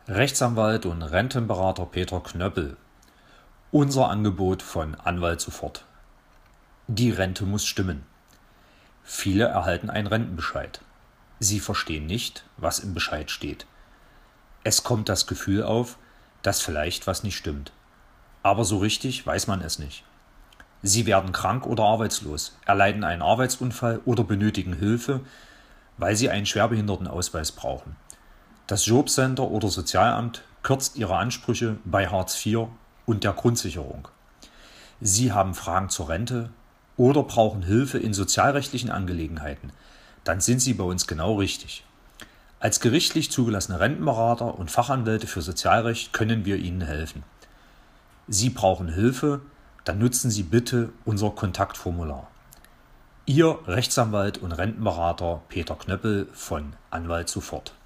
Rechtsanwalt und Rentenberater Peter Knöppel. Unser Angebot von Anwalt sofort. Die Rente muss stimmen. Viele erhalten einen Rentenbescheid. Sie verstehen nicht, was im Bescheid steht. Es kommt das Gefühl auf, dass vielleicht was nicht stimmt. Aber so richtig weiß man es nicht. Sie werden krank oder arbeitslos, erleiden einen Arbeitsunfall oder benötigen Hilfe, weil sie einen Schwerbehindertenausweis brauchen. Das Jobcenter oder Sozialamt kürzt ihre Ansprüche bei Hartz IV und der Grundsicherung. Sie haben Fragen zur Rente oder brauchen Hilfe in sozialrechtlichen Angelegenheiten. Dann sind Sie bei uns genau richtig. Als gerichtlich zugelassene Rentenberater und Fachanwälte für Sozialrecht können wir Ihnen helfen. Sie brauchen Hilfe, dann nutzen Sie bitte unser Kontaktformular. Ihr Rechtsanwalt und Rentenberater Peter Knöppel von Anwalt sofort.